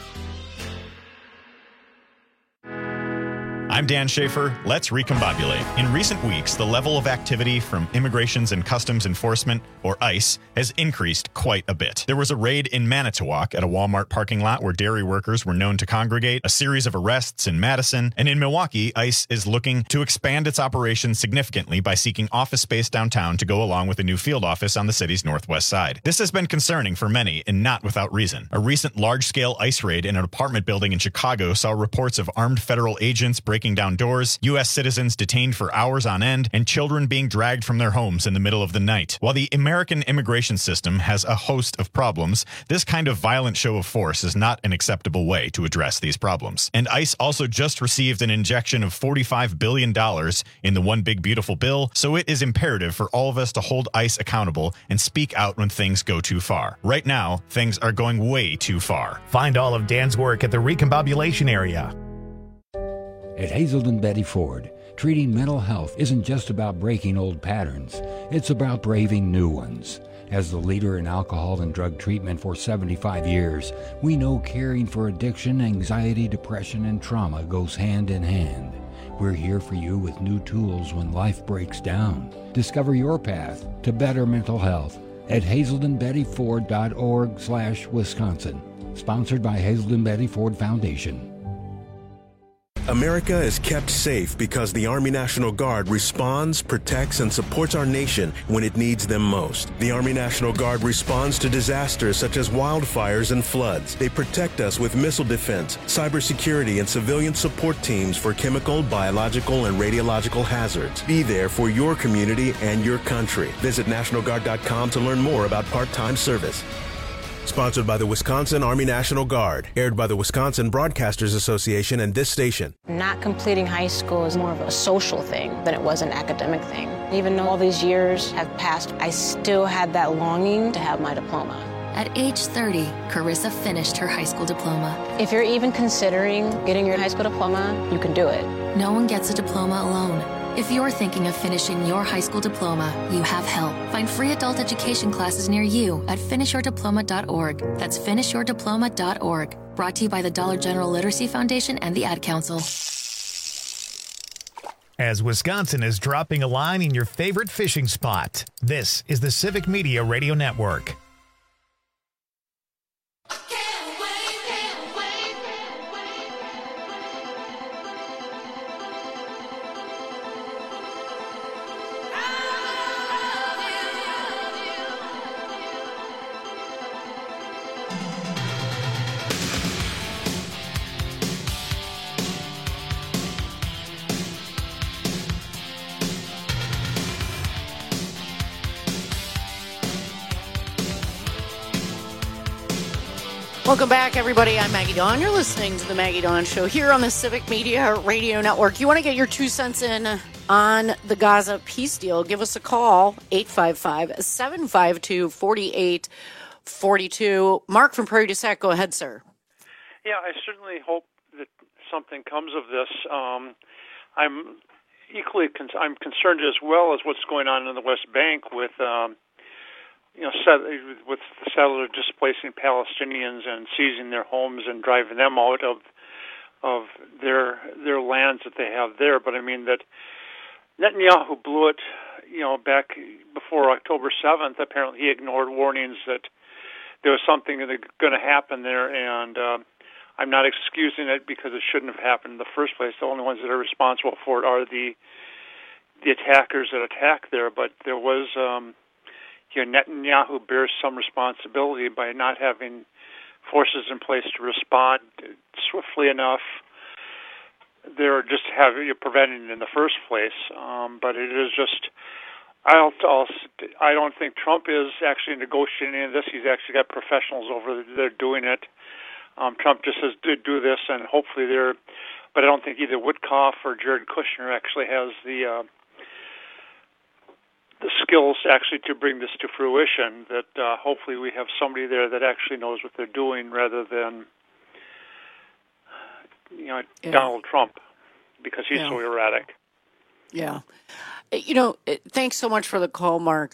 I'm Dan Schaefer. Let's recombobulate. In recent weeks, the level of activity from Immigrations and Customs Enforcement, or ICE, has increased quite a bit. There was a raid in Manitowoc at a Walmart parking lot where dairy workers were known to congregate, a series of arrests in Madison, and in Milwaukee, ICE is looking to expand its operations significantly by seeking office space downtown to go along with a new field office on the city's northwest side. This has been concerning for many, and not without reason. A recent large-scale ICE raid in an apartment building in Chicago saw reports of armed federal agents breaking down doors, U S citizens detained for hours on end, and children being dragged from their homes in the middle of the night. While the American immigration system has a host of problems, this kind of violent show of force is not an acceptable way to address these problems. And ICE also just received an injection of forty-five billion dollars in the One Big Beautiful Bill, so it is imperative for all of us to hold ICE accountable and speak out when things go too far. Right now, things are going way too far. Find all of Dan's work at the Recombobulation area. At Hazelden Betty Ford, treating mental health isn't just about breaking old patterns, it's about braving new ones. As the leader in alcohol and drug treatment for seventy-five years, we know caring for addiction, anxiety, depression, and trauma goes hand in hand. We're here for you with new tools when life breaks down. Discover your path to better mental health at hazelden betty ford dot org slash Wisconsin. Sponsored by Hazelden Betty Ford Foundation. America is kept safe because the Army National Guard responds, protects, and supports our nation when it needs them most. The Army National Guard responds to disasters such as wildfires and floods. They protect us with missile defense, cybersecurity, and civilian support teams for chemical, biological, and radiological hazards. Be there for your community and your country. Visit national guard dot com to learn more about part-time service. Sponsored by the Wisconsin Army National Guard. Aired by the Wisconsin Broadcasters Association and this station. Not completing high school is more of a social thing than it was an academic thing. Even though all these years have passed, I still had that longing to have my diploma. At age thirty, Carissa finished her high school diploma. If you're even considering getting your high school diploma, you can do it. No one gets a diploma alone. If you're thinking of finishing your high school diploma, you have help. Find free adult education classes near you at finish your diploma dot org. That's finish your diploma dot org. Brought to you by the Dollar General Literacy Foundation and the Ad Council. As Wisconsin is dropping a line in your favorite fishing spot, this is the Civic Media Radio Network. Welcome back, everybody. I'm Maggie Dawn. You're listening to the Maggie Dawn Show here on the Civic Media Radio Network. You want to get your two cents in on the Gaza peace deal, give us a call, eight five five, seven five two, four eight four two. Mark from Prairie du Sac, go ahead, sir. Yeah, I certainly hope that something comes of this. Um, I'm equally con- I'm concerned as well as what's going on in the West Bank with um, you know, set, with the settlers displacing Palestinians and seizing their homes and driving them out of of their their lands that they have there. But I mean that Netanyahu blew it, you know, back before October seventh. Apparently, he ignored warnings that there was something going to happen there, and uh, I'm not excusing it because it shouldn't have happened in the first place. The only ones that are responsible for it are the the attackers that attacked there. But there was. Um, You know, Netanyahu bears some responsibility by not having forces in place to respond swiftly enough. They're just having you preventing it in the first place. Um, but it is just, I don't, I don't think Trump is actually negotiating any of this. He's actually got professionals over there doing it. Um, Trump just says, do this, and hopefully they're but I don't think either Witkoff or Jared Kushner actually has the uh, the skills actually to bring this to fruition. That uh, hopefully we have somebody there that actually knows what they're doing, rather than you know yeah. Donald Trump, because he's yeah. so erratic. Yeah. You know, thanks so much for the call, Mark.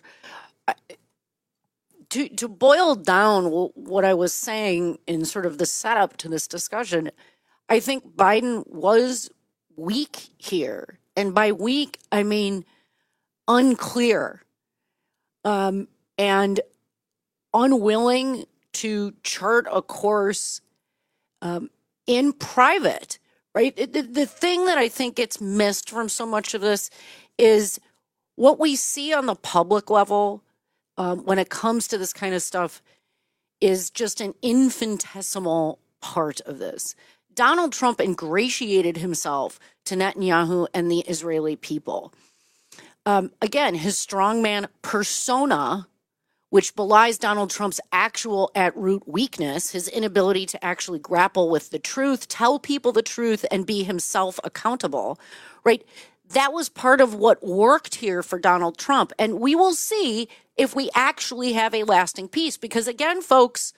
To to boil down what I was saying in sort of the setup to this discussion, I think Biden was weak here. And by weak, I mean unclear um, and unwilling to chart a course um, in private, right? The, the thing that I think gets missed from so much of this is what we see on the public level um, when it comes to this kind of stuff is just an infinitesimal part of this. Donald Trump ingratiated himself to Netanyahu and the Israeli people. Um, again, his strongman persona, which belies Donald Trump's actual at-root weakness, his inability to actually grapple with the truth, tell people the truth, and be himself accountable, right? That was part of what worked here for Donald Trump. And we will see if we actually have a lasting peace. Because again, folks,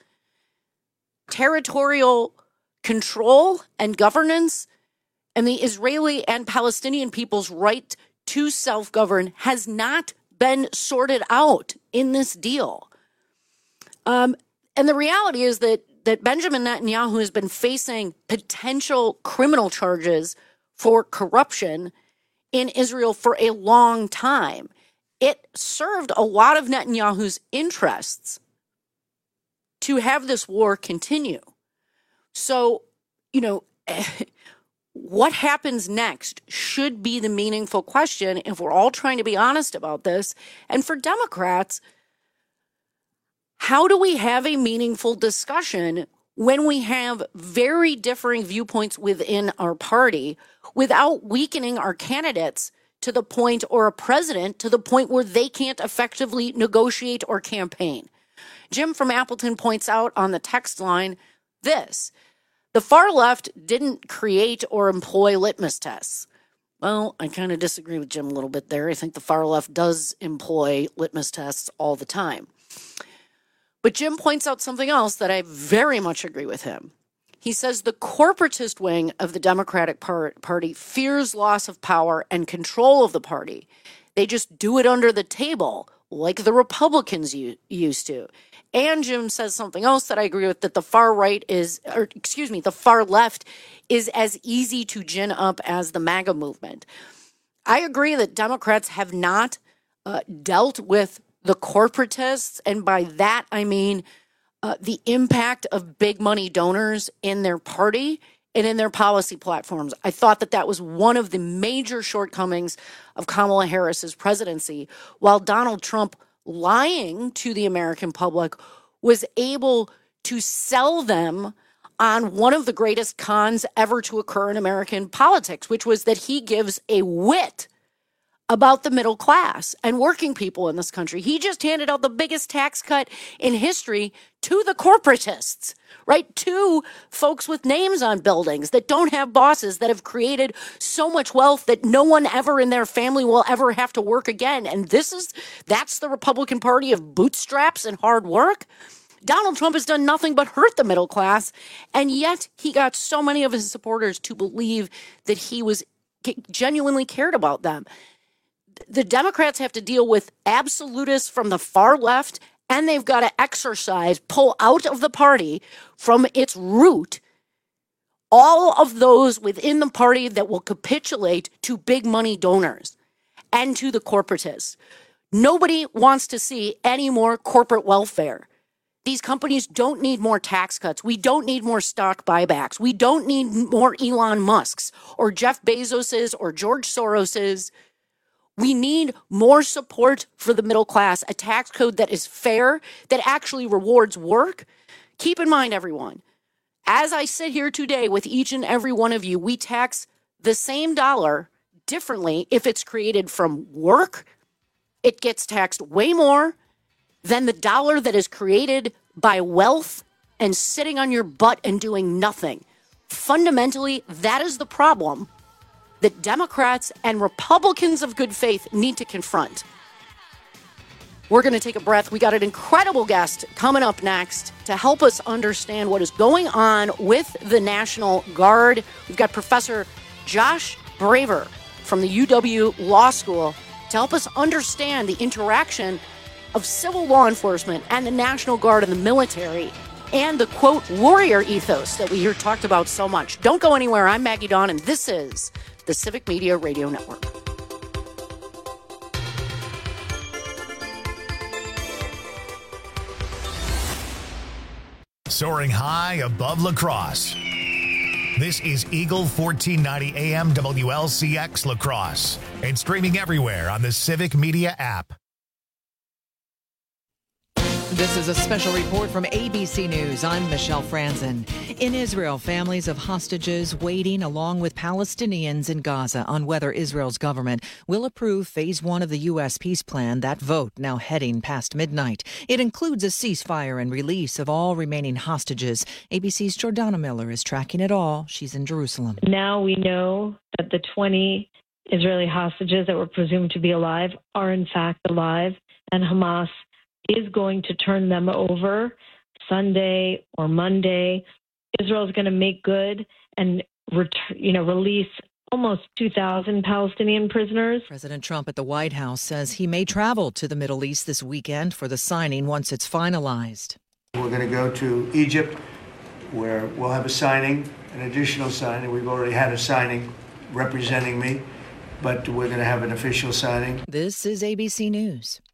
territorial control and governance and the Israeli and Palestinian people's right to self-govern has not been sorted out in this deal. Um, and the reality is that, that Benjamin Netanyahu has been facing potential criminal charges for corruption in Israel for a long time. It served a lot of Netanyahu's interests to have this war continue. So, you know, what happens next should be the meaningful question if we're all trying to be honest about this. And for Democrats, how do we have a meaningful discussion when we have very differing viewpoints within our party without weakening our candidates to the point, or a president to the point where they can't effectively negotiate or campaign? Jim from Appleton points out on the text line this: the far left didn't create or employ litmus tests. Well, I kind of disagree with Jim a little bit there. I think the far left does employ litmus tests all the time. But Jim points out something else that I very much agree with him. He says the corporatist wing of the Democratic Party fears loss of power and control of the party. They just do it under the table, like the Republicans used to. And Jim says something else that I agree with, that the far right is, or excuse me, the far left is as easy to gin up as the MAGA movement. I agree that Democrats have not uh, dealt with the corporatists, and by that I mean uh, the impact of big money donors in their party and in their policy platforms. I thought that that was one of the major shortcomings of Kamala Harris's presidency, while Donald Trump, lying to the American public, was able to sell them on one of the greatest cons ever to occur in American politics, which was that he gives a wit about the middle class and working people in this country. He just handed out the biggest tax cut in history to the corporatists, right? To folks with names on buildings that don't have bosses, that have created so much wealth that no one ever in their family will ever have to work again. And this is, that's the Republican Party of bootstraps and hard work. Donald Trump has done nothing but hurt the middle class, and yet he got so many of his supporters to believe that he was genuinely cared about them. The Democrats have to deal with absolutists from the far left, and they've got to exercise, pull out of the party from its root, all of those within the party that will capitulate to big money donors and to the corporatists. Nobody wants to see any more corporate welfare. These companies don't need more tax cuts. We don't need more stock buybacks. We don't need more Elon Musk's or Jeff Bezos's or George Soros's. We need more support for the middle class, a tax code that is fair, that actually rewards work. Keep in mind, everyone, as I sit here today with each and every one of you, we tax the same dollar differently. If it's created from work, it gets taxed way more than the dollar that is created by wealth and sitting on your butt and doing nothing. fundamentally, that is the problem that Democrats and Republicans of good faith need to confront. We're going to take a breath. We got an incredible guest coming up next to help us understand what is going on with the National Guard. We've got Professor Josh Braver from the U W Law School to help us understand the interaction of civil law enforcement and the National Guard and the military and the, quote, warrior ethos that we hear talked about so much. Don't go anywhere. I'm Maggie Dawn, and this is the Civic Media Radio Network. Soaring high above La Crosse. This is Eagle fourteen ninety A M W L C X La Crosse and streaming everywhere on the Civic Media app. This is a special report from A B C News. I'm Michelle Franzen. In Israel, families of hostages waiting along with Palestinians in Gaza on whether Israel's government will approve phase one of the U S peace plan. That vote now heading past midnight. It includes a ceasefire and release of all remaining hostages. A B C's Jordana Miller is tracking it all. She's in Jerusalem. Now we know that the twenty Israeli hostages that were presumed to be alive are in fact alive, and Hamas is going to turn them over Sunday or Monday. Israel is going to make good and ret- you know, release almost two thousand Palestinian prisoners. President Trump at the White House says he may travel to the Middle East this weekend for the signing once it's finalized. We're going to go to Egypt, where we'll have a signing, an additional signing. We've already had a signing representing me, but we're going to have an official signing. This is A B C News.